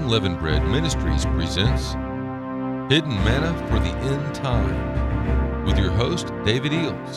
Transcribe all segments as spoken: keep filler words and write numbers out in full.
Unleavened Bread Ministries presents Hidden Manna for the End Time with your host, David Eels.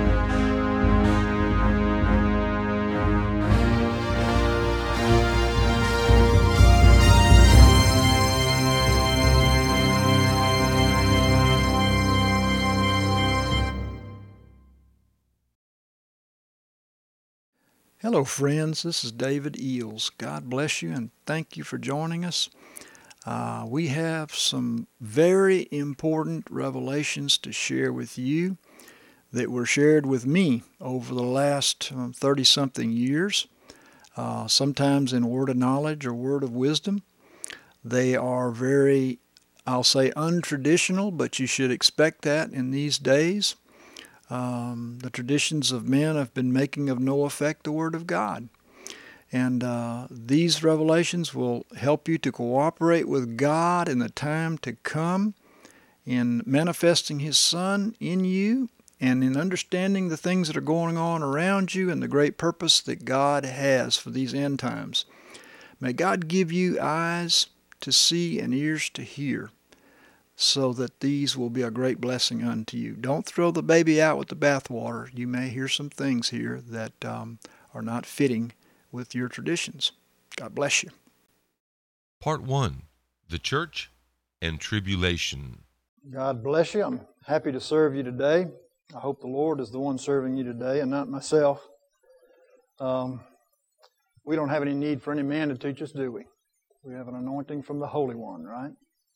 Hello friends, this is David Eels. God bless you and thank you for joining us. Uh, we have some very important revelations to share with you that were shared with me over the last um, thirty-something years, uh, sometimes in word of knowledge or word of wisdom. They are very, I'll say, untraditional, but you should expect that in these days. Um, the traditions of men have been making of no effect the Word of God. And uh, these revelations will help you to cooperate with God in the time to come in manifesting His Son in you and in understanding the things that are going on around you and the great purpose that God has for these end times. May God give you eyes to see and ears to hear, so that these will be a great blessing unto you. Don't throw the baby out with the bathwater. You may hear some things here that um, are not fitting with your traditions. God bless you. Part one, The Church and Tribulation. God bless you. I'm happy to serve you today. I hope the Lord is the one serving you today and not myself. Um, we don't have any need for any man to teach us, do we? We have an anointing from the Holy One, right?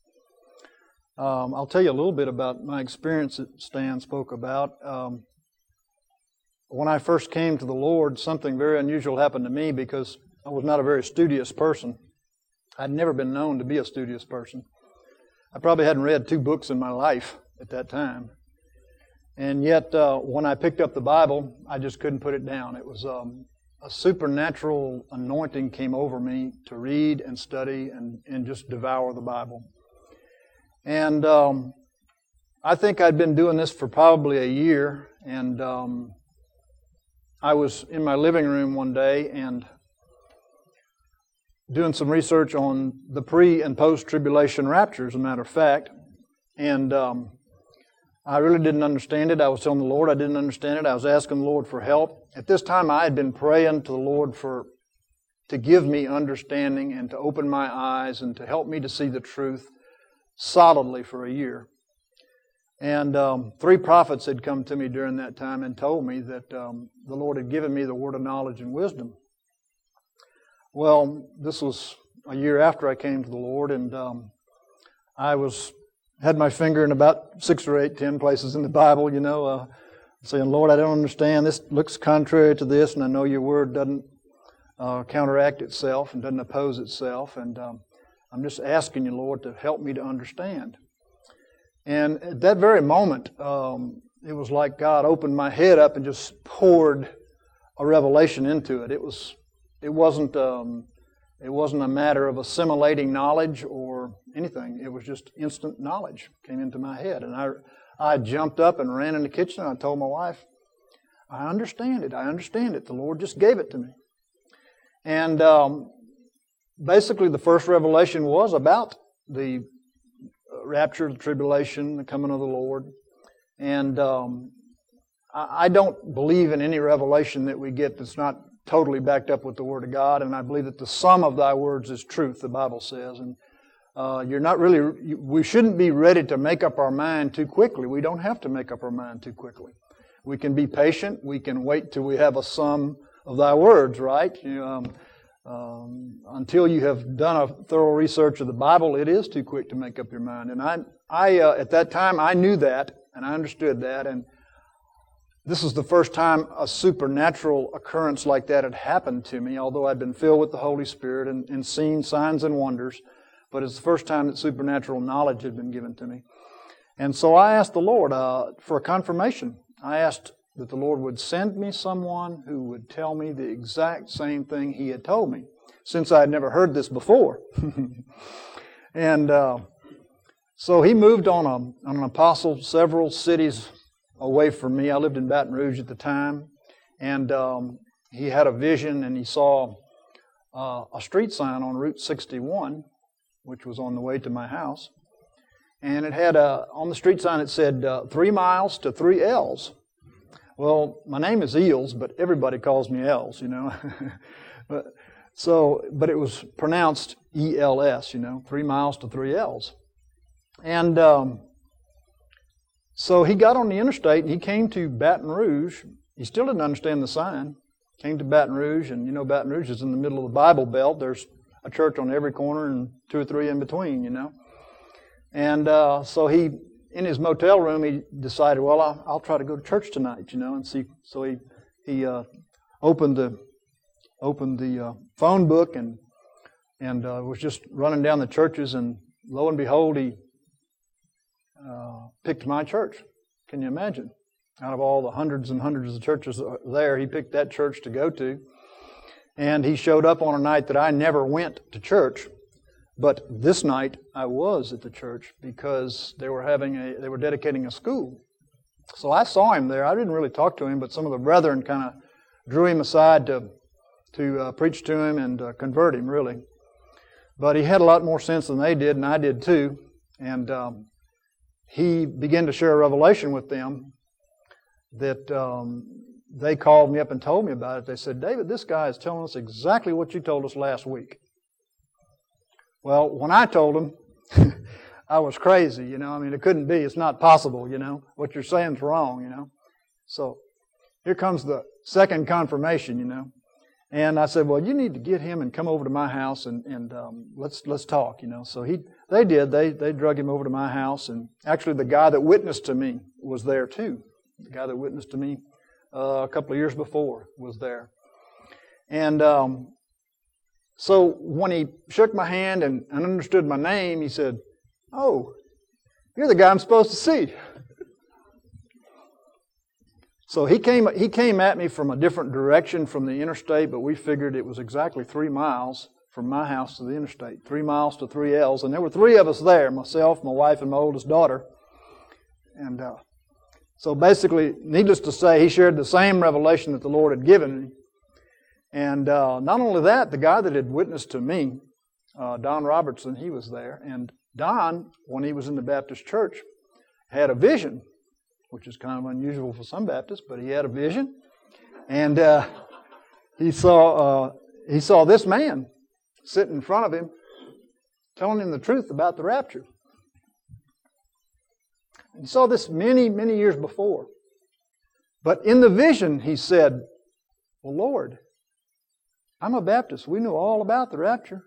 Um, I'll tell you a little bit about my experience that Stan spoke about. Um, when I first came to the Lord, something very unusual happened to me because I was not a very studious person. I'd never been known to be a studious person. I probably hadn't read two books in my life at that time. And yet, uh, when I picked up the Bible, I just couldn't put it down. It was um, a supernatural anointing came over me to read and study and, and just devour the Bible. And um, I think I'd been doing this for probably a year, and um, I was in my living room one day and doing some research on the pre- and post-tribulation rapture, as a matter of fact, and um, I really didn't understand it. I was telling the Lord I didn't understand it. I was asking the Lord for help. At this time, I had been praying to the Lord for to give me understanding and to open my eyes and to help me to see the truth solidly for a year. And um, three prophets had come to me during that time and told me that um, the Lord had given me the word of knowledge and wisdom. Well, this was a year after I came to the Lord, and um, I was had my finger in about six or eight, ten places in the Bible, you know, uh, saying, Lord, I don't understand. This looks contrary to this, and I know your word doesn't uh, counteract itself and doesn't oppose itself, and um, I'm just asking you, Lord, to help me to understand. And at that very moment, um, it was like God opened my head up and just poured a revelation into it. It was, it wasn't, um, it wasn't a matter of assimilating knowledge or anything. It was just instant knowledge came into my head, and I, I jumped up and ran in the kitchen. And I told my wife, "I understand it. I understand it. The Lord just gave it to me." And um, basically, the first revelation was about the rapture, the tribulation, the coming of the Lord. And um, I don't believe in any revelation that we get that's not totally backed up with the Word of God. And I believe that the sum of Thy words is truth, the Bible says. And uh, you're not really, we shouldn't be ready to make up our mind too quickly. We don't have to make up our mind too quickly. We can be patient. We can wait till we have a sum of Thy words, right? You, um, Um, until you have done a thorough research of the Bible, it is too quick to make up your mind. And I, I uh, at that time, I knew that, and I understood that. And this is the first time a supernatural occurrence like that had happened to me, although I'd been filled with the Holy Spirit and, and seen signs and wonders. But it's the first time that supernatural knowledge had been given to me. And so I asked the Lord uh, for a confirmation. I asked that the Lord would send me someone who would tell me the exact same thing He had told me, since I had never heard this before. and uh, so He moved on, a, on an apostle several cities away from me. I lived in Baton Rouge at the time, and um, he had a vision, and he saw uh, a street sign on Route sixty-one which was on the way to my house. And it had a, on the street sign it said, uh, three miles to three L's. Well, my name is Eels, but everybody calls me L's, you know. but, so, but it was pronounced E L S, you know, three miles to three L's. And um, so he got on the interstate and he came to Baton Rouge. He still didn't understand the sign. Came to Baton Rouge, and you know Baton Rouge is in the middle of the Bible Belt. There's a church on every corner and two or three in between, you know. And uh, so he, in his motel room, he decided, well, I'll, I'll try to go to church tonight, you know, and see. So he he uh, opened the opened the uh, phone book and and uh, was just running down the churches, and lo and behold, he uh, picked my church. Can you imagine? Out of all the hundreds and hundreds of churches there, he picked that church to go to. And he showed up on a night that I never went to church. But this night I was at the church because they were having a they were dedicating a school. So I saw him there. I didn't really talk to him, but some of the brethren kind of drew him aside to to uh, preach to him and uh, convert him, really. But he had a lot more sense than they did, and I did too. And um, he began to share a revelation with them that um, they called me up and told me about it. They said, David, this guy is telling us exactly what you told us last week. Well, when I told him, I was crazy, you know. I mean, it couldn't be. It's not possible, you know. What you're saying is wrong, you know. So here comes the second confirmation, you know. And I said, well, you need to get him and come over to my house and, and um, let's let's talk, you know. So he, they did. They they drug him over to my house. And actually the guy that witnessed to me was there too. The guy that witnessed to me uh, a couple of years before was there. And um, so when he shook my hand and, and understood my name, he said, oh, you're the guy I'm supposed to see. So he came he came at me from a different direction from the interstate, but we figured it was exactly three miles from my house to the interstate, three miles to three L's. And there were three of us there, myself, my wife, and my oldest daughter. And uh, so basically, needless to say, he shared the same revelation that the Lord had given me. And uh, not only that, the guy that had witnessed to me, uh, Don Robertson, he was there. And Don, when he was in the Baptist church, had a vision, which is kind of unusual for some Baptists, but he had a vision. And uh, he saw uh, he saw this man sitting in front of him, telling him the truth about the rapture. He saw this many, many years before. But in the vision, he said, well, Lord, I'm a Baptist. We know all about the rapture.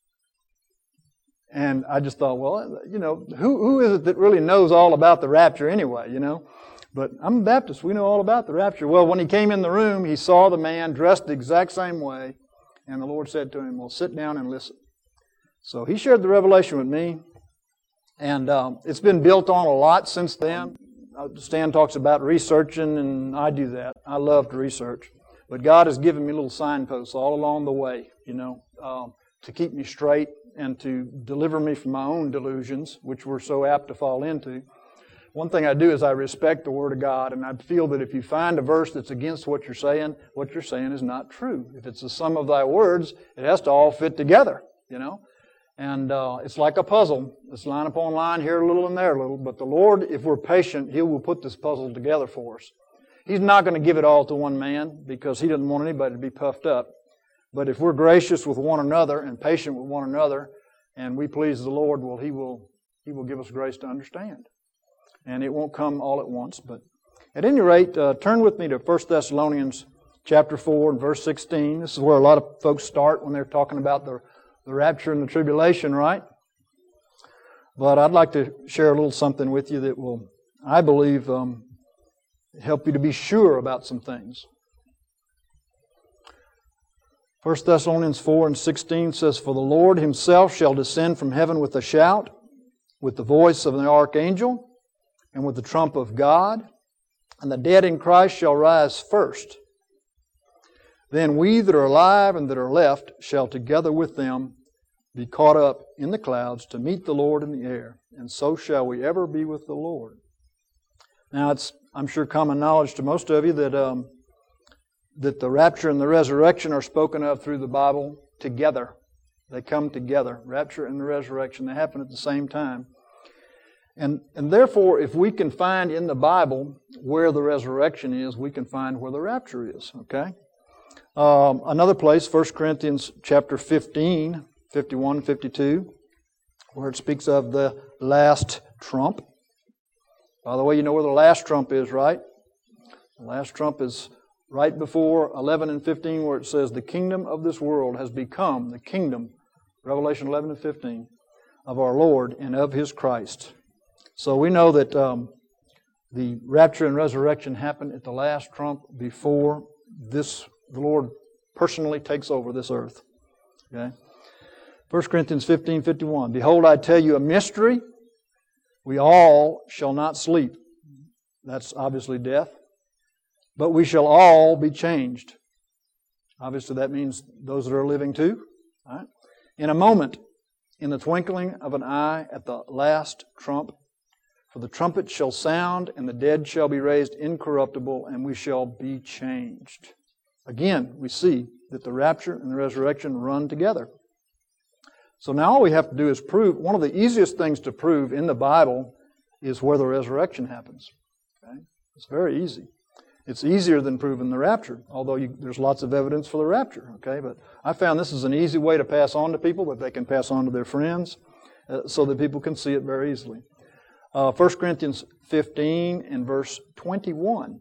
And I just thought, well, you know, who who is it that really knows all about the rapture anyway, you know? But I'm a Baptist. We know all about the rapture. Well, when he came in the room, he saw the man dressed the exact same way. And the Lord said to him, well, sit down and listen. So he shared the revelation with me. And um, it's been built on a lot since then. Stan talks about researching, and I do that. I love to research. But God has given me little signposts all along the way, you know, um, to keep me straight and to deliver me from my own delusions, which we're so apt to fall into. One thing I do is I respect the Word of God, and I feel that if you find a verse that's against what you're saying, what you're saying is not true. If it's the sum of thy words, it has to all fit together, you know. And uh, it's like a puzzle. It's line upon line, here a little and there a little. But the Lord, if we're patient, He will put this puzzle together for us. He's not going to give it all to one man because He doesn't want anybody to be puffed up. But if we're gracious with one another and patient with one another, and we please the Lord, well, He will He will give us grace to understand. And it won't come all at once. But at any rate, uh, turn with me to First Thessalonians chapter four and verse sixteen. This is where a lot of folks start when they're talking about the, the rapture and the tribulation, right? But I'd like to share a little something with you that will, I believe, um, help you to be sure about some things. First Thessalonians four and sixteen says, for the Lord Himself shall descend from heaven with a shout, with the voice of an archangel, and with the trump of God, and the dead in Christ shall rise first. Then we that are alive and that are left shall together with them be caught up in the clouds to meet the Lord in the air, and so shall we ever be with the Lord. Now, it's, I'm sure, common knowledge to most of you that um, that the rapture and the resurrection are spoken of through the Bible together. They come together. Rapture and the resurrection, they happen at the same time. And, and therefore, if we can find in the Bible where the resurrection is, we can find where the rapture is. Okay? Um, another place, First Corinthians chapter fifteen, fifty-one, fifty-two, where it speaks of the last trump. By the way, you know where the last trump is, right? The last trump is right before eleven and fifteen, where it says, the kingdom of this world has become the kingdom, Revelation eleven and fifteen, of our Lord and of His Christ. So we know that um, the rapture and resurrection happen at the last trump before this, the Lord personally takes over this earth. Okay? First Corinthians fifteen, fifty-one. Behold, I tell you a mystery. We all shall not sleep. That's obviously death. But we shall all be changed. Obviously that means those that are living too. Right? In a moment, in the twinkling of an eye, at the last trump, for the trumpet shall sound, and the dead shall be raised incorruptible, and we shall be changed. Again, we see that the rapture and the resurrection run together. So now all we have to do is prove, one of the easiest things to prove in the Bible is where the resurrection happens. Okay? It's very easy. It's easier than proving the rapture, although you, there's lots of evidence for the rapture. Okay, but I found this is an easy way to pass on to people that they can pass on to their friends, uh, so that people can see it very easily. Uh, First Corinthians fifteen and verse twenty-one.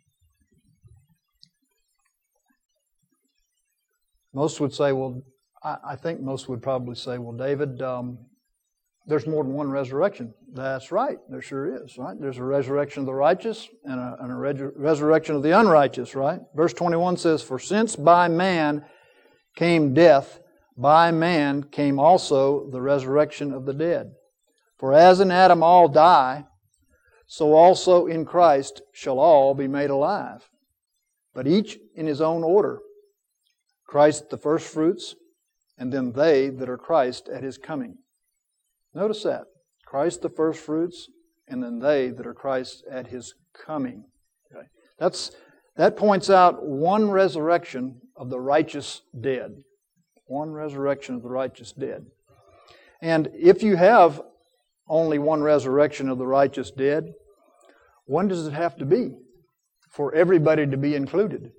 Most would say, well, I, I think most would probably say, well, David, um, there's more than one resurrection. That's right. There sure is, right? There's a resurrection of the righteous and a, and a res- resurrection of the unrighteous, right? Verse twenty-one says, for since by man came death, by man came also the resurrection of the dead. For as in Adam all die, so also in Christ shall all be made alive. But each in his own order. Christ the firstfruits, and then they that are Christ at His coming. Notice that. Christ the firstfruits, and then they that are Christ at His coming. Okay. That's, that points out one resurrection of the righteous dead. One resurrection of the righteous dead. And if you have only one resurrection of the righteous dead, when does it have to be for everybody to be included?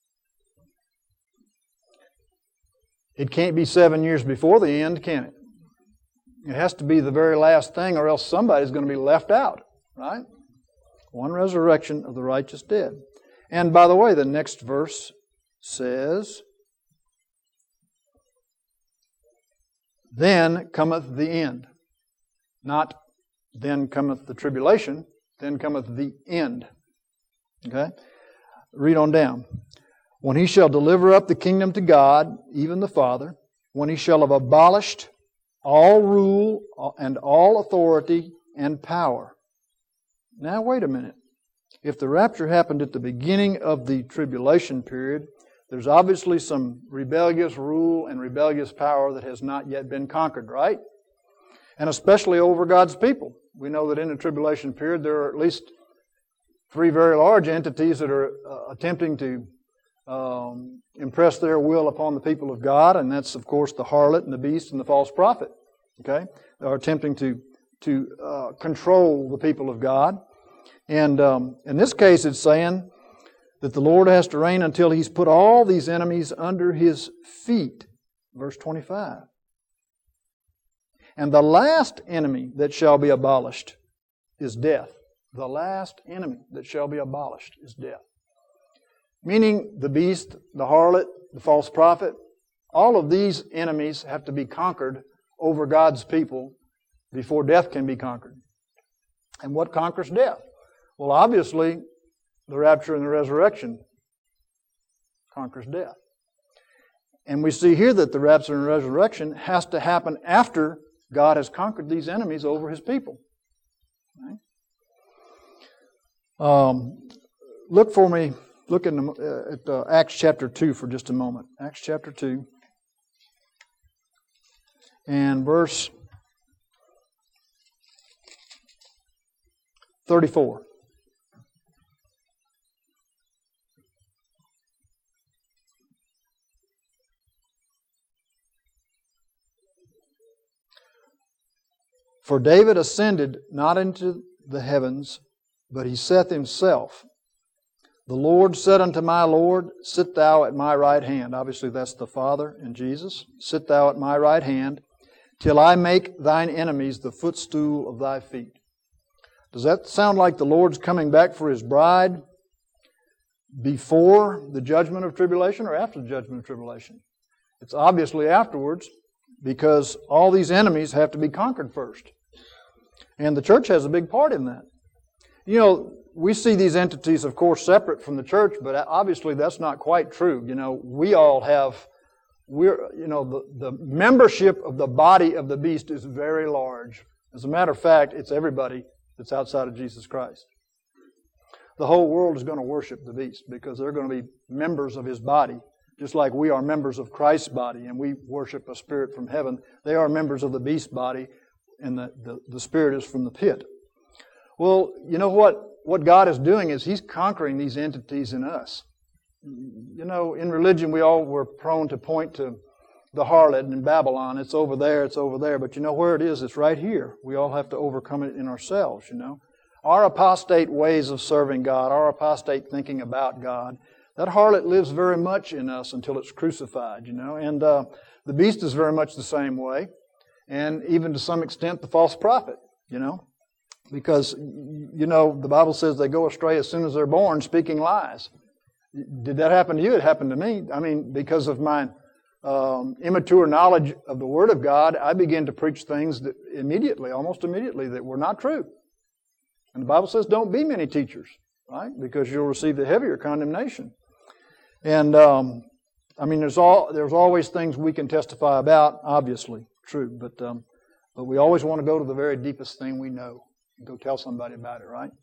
It can't be seven years before the end, can it? It has to be the very last thing, or else somebody's going to be left out, right? One resurrection of the righteous dead. And by the way, the next verse says, then cometh the end. Not then cometh the tribulation, then cometh the end. Okay? Read on down. When He shall deliver up the kingdom to God, even the Father, when He shall have abolished all rule and all authority and power. Now wait a minute. If the rapture happened at the beginning of the tribulation period, there's obviously some rebellious rule and rebellious power that has not yet been conquered, right? And especially over God's people. We know that in the tribulation period there are at least three very large entities that are uh, attempting to um, impress their will upon the people of God, and that's of course the harlot and the beast and the false prophet. Okay, they are attempting to to uh, control the people of God, and um, in this case it's saying that the Lord has to reign until He's put all these enemies under His feet. Verse twenty-five. And the last enemy that shall be abolished is death. The last enemy that shall be abolished is death. Meaning the beast, the harlot, the false prophet, all of these enemies have to be conquered over God's people before death can be conquered. And what conquers death? Well, obviously, the rapture and the resurrection conquers death. And we see here that the rapture and resurrection has to happen after God has conquered these enemies over His people. Right? Um, look for me, look in the, uh, at uh, Acts chapter two for just a moment. Acts chapter two and verse thirty-four. For David ascended not into the heavens, but he saith himself, The Lord said unto my Lord, Sit thou at my right hand. Obviously that's the Father and Jesus. Sit thou at my right hand, till I make thine enemies the footstool of thy feet. Does that sound like the Lord's coming back for His bride before the judgment of tribulation or after the judgment of tribulation? It's obviously afterwards, because all these enemies have to be conquered first. And the church has a big part in that. You know, we see these entities, of course, separate from the church, but obviously that's not quite true. You know, we all have, we're, you know, the, the membership of the body of the beast is very large. As a matter of fact, it's everybody that's outside of Jesus Christ. The whole world is going to worship the beast because they're going to be members of his body. Just like we are members of Christ's body and we worship a spirit from heaven, they are members of the beast body, and the, the, the spirit is from the pit. Well, you know what? What God is doing is He's conquering these entities in us. You know, in religion we all were prone to point to the harlot in Babylon. It's over there, it's over there. But you know where it is? It's right here. We all have to overcome it in ourselves, you know. Our apostate ways of serving God, our apostate thinking about God, that harlot lives very much in us until it's crucified, you know. And uh, the beast is very much the same way. And even to some extent the false prophet, you know. Because, you know, the Bible says they go astray as soon as they're born, speaking lies. Did that happen to you? It happened to me. I mean, because of my um, immature knowledge of the Word of God, I began to preach things that immediately, almost immediately, that were not true. And the Bible says don't be many teachers, right? Because you'll receive the heavier condemnation. And, um, I mean, there's all there's always things we can testify about, obviously, true. But um, but we always want to go to the very deepest thing we know. Go tell somebody about it, right?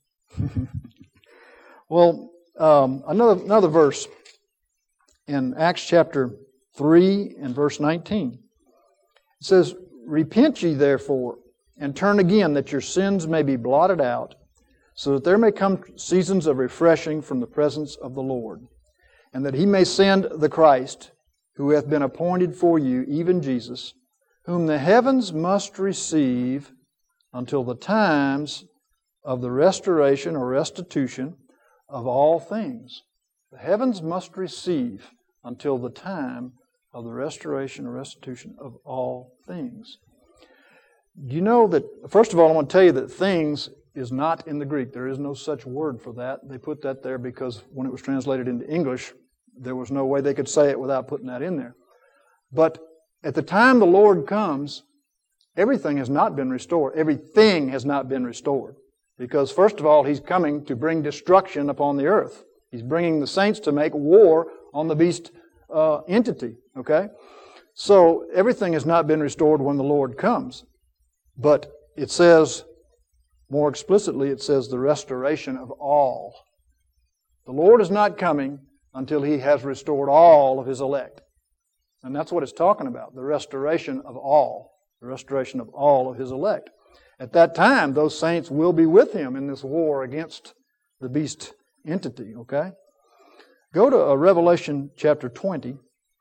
Well, um, another another verse in Acts chapter three and verse nineteen. It says, Repent ye therefore, and turn again, that your sins may be blotted out, so that there may come seasons of refreshing from the presence of the Lord, and that He may send the Christ, who hath been appointed for you, even Jesus, whom the heavens must receive until the times of the restoration or restitution of all things. The heavens must receive until the time of the restoration or restitution of all things. Do you know that, first of all, I want to tell you that things is not in the Greek. There is no such word for that. They put that there because when it was translated into English, there was no way they could say it without putting that in there. But at the time the Lord comes, everything has not been restored. Everything has not been restored. Because first of all, He's coming to bring destruction upon the earth. He's bringing the saints to make war on the beast uh, entity. Okay? So everything has not been restored when the Lord comes. But it says, more explicitly, it says the restoration of all. The Lord is not coming until He has restored all of His elect. And that's what it's talking about, the restoration of all. The restoration of all of His elect. At that time, those saints will be with Him in this war against the beast entity, okay? Go to uh, Revelation chapter twenty.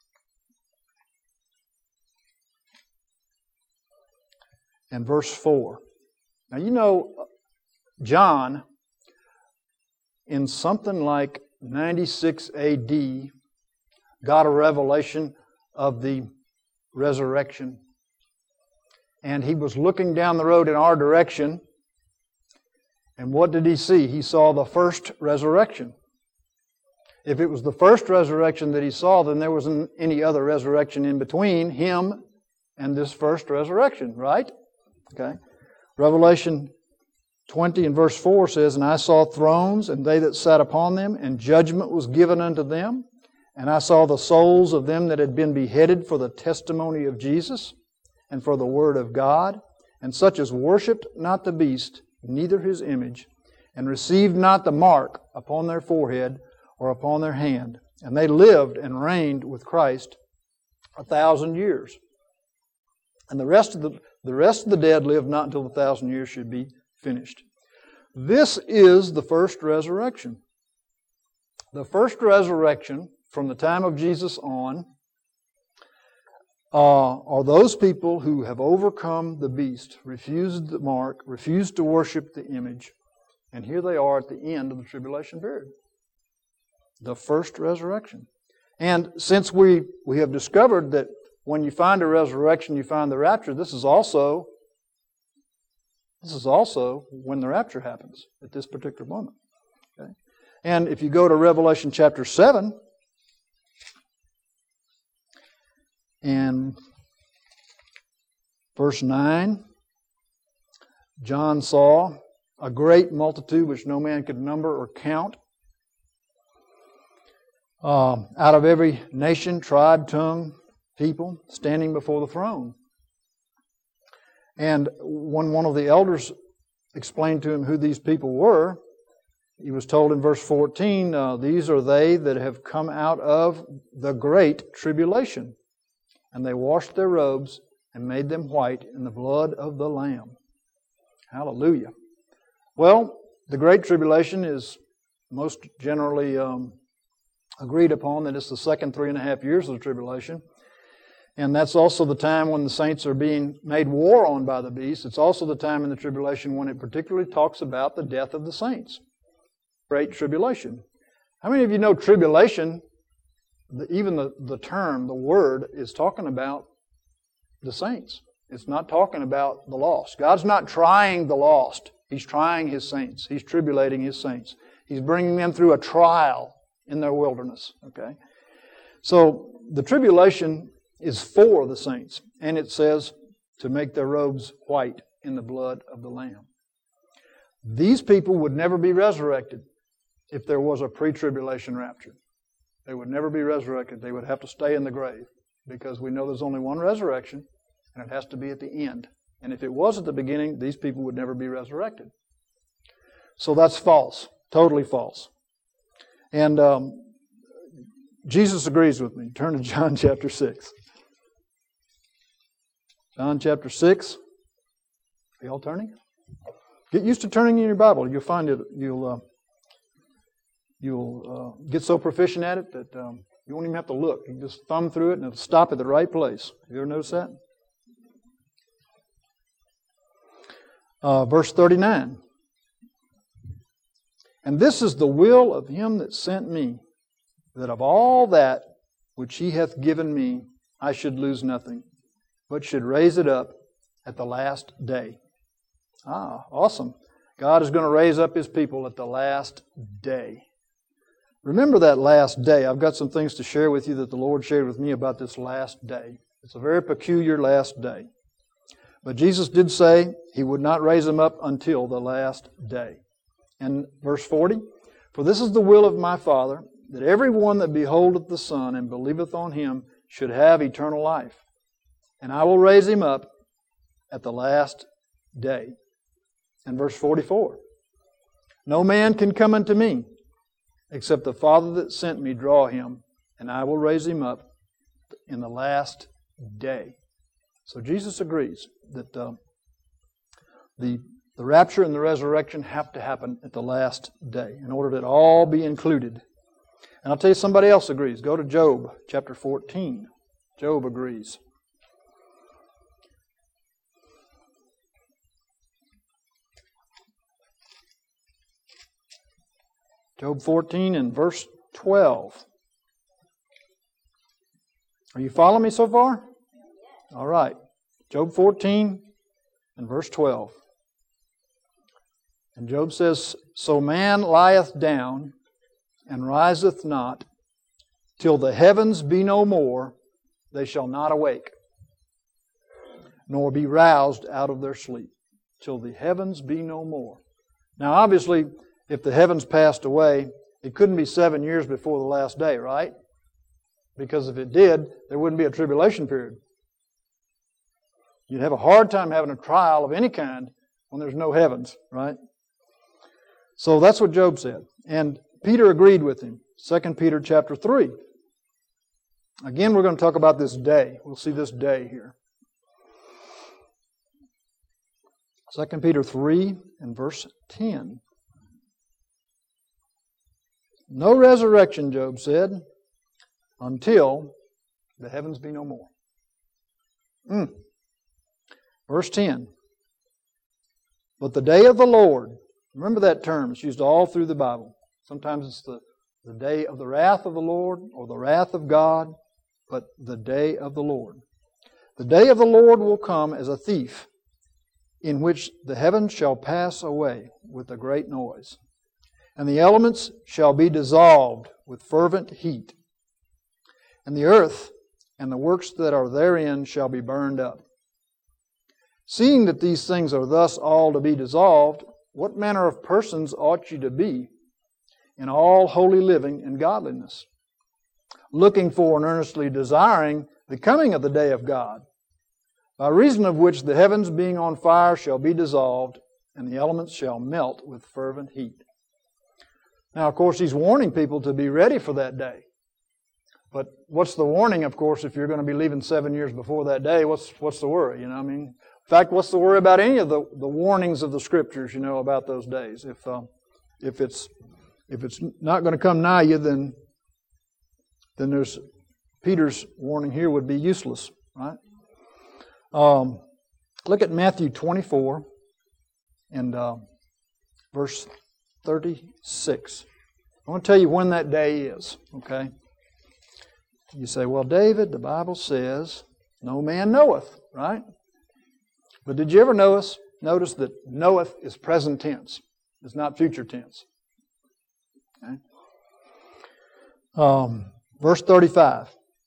And verse four. Now, you know, John, in something like ninety-six A D, got a revelation of the resurrection. And he was looking down the road in our direction. And what did he see? He saw the first resurrection. If it was the first resurrection that he saw, then there wasn't any other resurrection in between him and this first resurrection, right? Okay. Revelation twenty and verse four says, And I saw thrones, and they that sat upon them, and judgment was given unto them. And I saw the souls of them that had been beheaded for the testimony of Jesus, and for the word of God, and such as worshipped not the beast, neither his image, and received not the mark upon their forehead or upon their hand. And they lived and reigned with Christ a thousand years. And the rest of the, the rest of the dead lived not until the thousand years should be finished. This is the first resurrection. The first resurrection from the time of Jesus on uh, are those people who have overcome the beast, refused the mark, refused to worship the image, and here they are at the end of the tribulation period. The first resurrection. And since we, we have discovered that when you find a resurrection, you find the rapture, this is also this is also when the rapture happens at this particular moment. Okay? And if you go to Revelation chapter seven, and verse nine, John saw a great multitude which no man could number or count, uh, out of every nation, tribe, tongue, people, standing before the throne. And when one of the elders explained to him who these people were, he was told in verse fourteen, uh, these are they that have come out of the great tribulation. And they washed their robes and made them white in the blood of the Lamb. Hallelujah. Well, the Great Tribulation is most generally um, agreed upon that it's the second three and a half years of the tribulation. And that's also the time when the saints are being made war on by the beast. It's also the time in the tribulation when it particularly talks about the death of the saints. Great Tribulation. How many of you know tribulation, the, even the, the term, the word, is talking about the saints. It's not talking about the lost. God's not trying the lost. He's trying His saints. He's tribulating His saints. He's bringing them through a trial in their wilderness. Okay? So the tribulation is for the saints. And it says to make their robes white in the blood of the Lamb. These people would never be resurrected if there was a pre-tribulation rapture. They would never be resurrected. They would have to stay in the grave because we know there's only one resurrection and it has to be at the end. And if it was at the beginning, these people would never be resurrected. So that's false. Totally false. And um, Jesus agrees with me. Turn to John chapter six. John chapter six. Are you all turning? Get used to turning in your Bible. You'll find it. You'll uh, you'll uh, get so proficient at it that um, you won't even have to look. You can just thumb through it and it'll stop at the right place. Have you ever noticed that? Uh, verse thirty-nine. And this is the will of Him that sent me, that of all that which He hath given me, I should lose nothing, but should raise it up at the last day. Ah, awesome. God is going to raise up His people at the last day. Remember that last day. I've got some things to share with you that the Lord shared with me about this last day. It's a very peculiar last day. But Jesus did say He would not raise them up until the last day. And verse forty, for this is the will of my Father, that every one that beholdeth the Son and believeth on Him should have eternal life. And I will raise him up at the last day. And verse forty-four, no man can come unto me, except the Father that sent me draw him, and I will raise him up in the last day. So Jesus agrees that uh, the, the rapture and the resurrection have to happen at the last day in order that all be included. And I'll tell you, somebody else agrees. Go to Job chapter fourteen. Job agrees. Job fourteen and verse twelve. Are you following me so far? All right. Job fourteen and verse twelve. And Job says, so man lieth down and riseth not, till the heavens be no more, they shall not awake, nor be roused out of their sleep, till the heavens be no more. Now obviously, if the heavens passed away, it couldn't be seven years before the last day, right? Because if it did, there wouldn't be a tribulation period. You'd have a hard time having a trial of any kind when there's no heavens, right? So that's what Job said. And Peter agreed with him. Second Peter chapter three. Again, we're going to talk about this day. We'll see this day here. Second Peter three and verse ten. No resurrection, Job said, until the heavens be no more. Mm. Verse ten. But the day of the Lord, remember that term, it's used all through the Bible. Sometimes it's the, the day of the wrath of the Lord or the wrath of God, but the day of the Lord. The day of the Lord will come as a thief, in which the heavens shall pass away with a great noise, and the elements shall be dissolved with fervent heat, and the earth and the works that are therein shall be burned up. Seeing that these things are thus all to be dissolved, what manner of persons ought you to be in all holy living and godliness, looking for and earnestly desiring the coming of the day of God, by reason of which the heavens being on fire shall be dissolved, and the elements shall melt with fervent heat. Now, of course, he's warning people to be ready for that day. But what's the warning, of course, if you're going to be leaving seven years before that day? What's what's the worry? You know, I mean, in fact, what's the worry about any of the, the warnings of the Scriptures, you know, about those days? If uh, if it's if it's not going to come nigh you, then then there's Peter's warning here would be useless, right? Um, look at Matthew twenty-four and uh, verse thirty-six. I want to tell you when that day is, okay? You say, well, David, the Bible says, no man knoweth, right? But did you ever notice, notice that knoweth is present tense? It's not future tense. Okay? Um, verse thirty-five.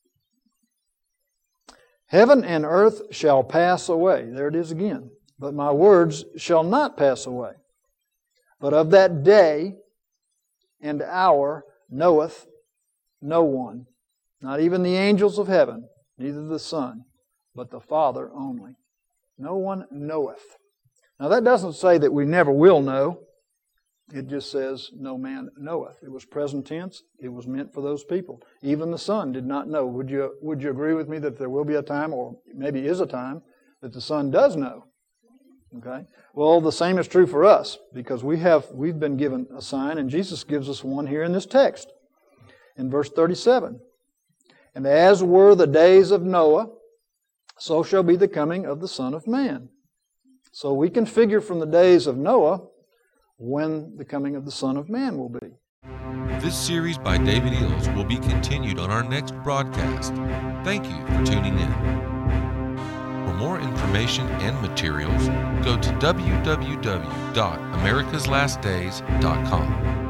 Heaven and earth shall pass away. There it is again. But my words shall not pass away. But of that day and hour knoweth no one, not even the angels of heaven, neither the Son, but the Father only. No one knoweth. Now that doesn't say that we never will know. It just says, no man knoweth. It was present tense. It was meant for those people. Even the Son did not know. Would you, would you agree with me that there will be a time, or maybe is a time, that the Son does know? Okay? Well, the same is true for us, because we have, we've been given a sign, and Jesus gives us one here in this text. In verse thirty-seven. And as were the days of Noah, so shall be the coming of the Son of Man. So we can figure from the days of Noah when the coming of the Son of Man will be. This series by David Eels will be continued on our next broadcast. Thank you for tuning in. For more information and materials, go to w w w dot americas last days dot com.